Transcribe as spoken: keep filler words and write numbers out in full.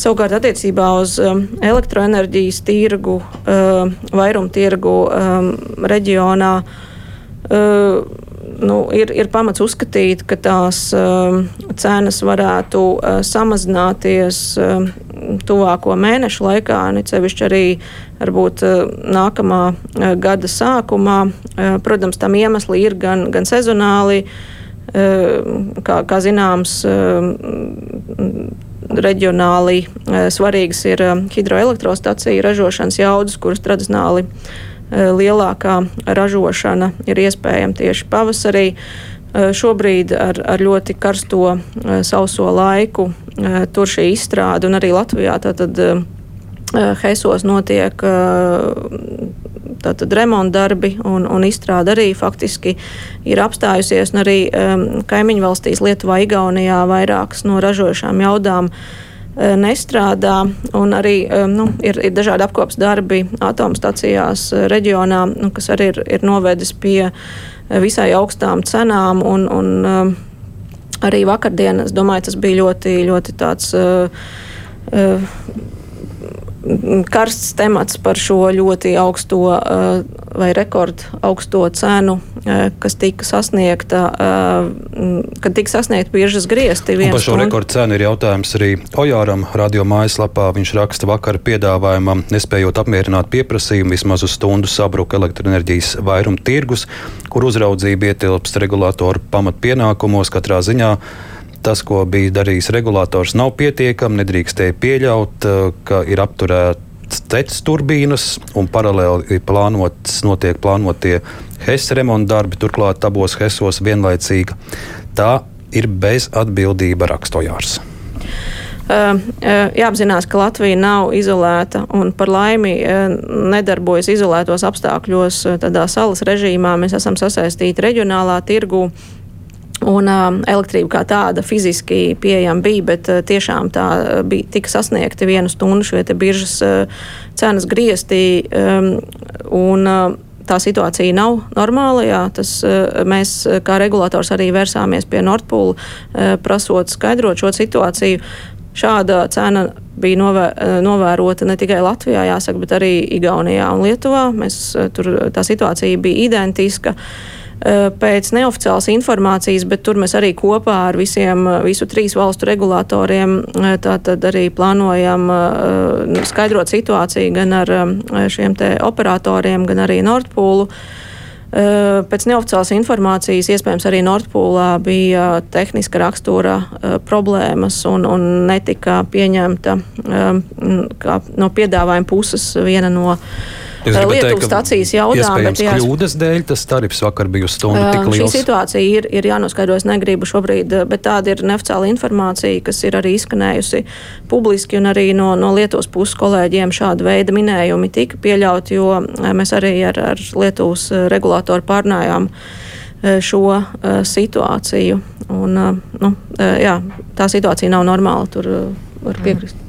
Savukārt attiecībā uz elektroenerģijas tirgu, vairumtirgu reģionā nu, ir, ir pamats uzskatīt, ka tās cenas varētu samazināties tuvāko mēnešu laikā, ne sevišķi arī varbūt nākamā gada sākumā. Protams, tam iemesli ir gan, gan sezonāli, kā, kā zināms, reģionāli svarīgas ir hidroelektrostaciju ražošanas jaudas, kuras tradicionāli lielākā ražošana ir iespējama tieši pavasarī. Šobrīd ar, ar ļoti karsto sauso laiku tur šī izstrāde un arī Latvijā tātad Hesos notiek tātad remontdarbi un, un izstrāde arī faktiski ir apstājusies, un arī um, kaimiņu valstīs Lietuvā, Igaunijā vairākas no ražošām jaudām uh, nestrādā, un arī um, nu, ir, ir dažādi apkopas darbi atomstacijās uh, reģionā, nu, kas arī ir, ir novedis pie uh, visai augstām cenām, un, un um, arī vakardien, es domāju, tas bija ļoti, ļoti tāds uh, uh, karsts temats par šo ļoti augsto vai rekordu augsto cenu, kas tika sasniegta, kad tika sasniegta biržas griezti. Par šo rekordu cenu ir jautājums arī Ojāram radio mājaslapā. Viņš raksta, vakar piedāvājumam nespējot apmierināt pieprasījumu, vismaz uz stundu sabruka elektroenerģijas vairuma tirgus, kur uzraudzība ietilpst regulātoru pamatpienākumos. Katrā ziņā tas, ko bija darījis regulators, nav pietiekami, nedrīkstēja pieļaut, ka ir apturēts tecas turbīnas un paralēli plānots, notiek plānotie H E S remonta darbi, turklāt abos H E S-os vienlaicīgi. Tā ir bezatbildība, raksta Ojārs. Uh, jāapzinās, ka Latvija nav izolēta un par laimi uh, nedarbojas izolētos apstākļos tādā salas režīmā. Mēs esam sasaistīti reģionālā tirgū. Un uh, elektrība kā tāda fiziski pieejama bija, bet uh, tiešām tā bija, tika sasniegti vienu stundu šie te biržas uh, cenas griezti, um, un uh, tā situācija nav normāla. Jā, tas, uh, mēs kā regulators arī vērsāmies pie Nord Pool, uh, prasot skaidrot šo situāciju. Šāda cena bija novē, novērota ne tikai Latvijā, jāsaka, bet arī Igaunijā un Lietuvā. Mēs, uh, tur tā situācija bija identiska pēc neoficiālas informācijas, bet tur mēs arī kopā ar visiem, visu trīs valstu regulātoriem tātad arī plānojam skaidrot situāciju gan ar šiem te operatoriem, gan arī Nord Poolu. Pēc neoficiālas informācijas iespējams arī Nord Poolā bija tehniska rakstura problēmas un, un netika pieņemta kā no piedāvājuma puses viena no Lietuvas stacijas jaudām. Iespējams bet, kļūdas dēļ tas tarifs vakar bija uz stundu tik liels. Šī situācija ir, ir jānoskaidro, es negribu šobrīd, bet tāda ir neoficiāla informācija, kas ir arī izskanējusi publiski, un arī no, no Lietuvas puses kolēģiem šāda veida minējumi tika pieļauti, jo mēs arī ar, ar Lietuvas regulātoru pārnājām šo situāciju. Un, nu, jā, tā situācija nav normāla, tur var piekrist.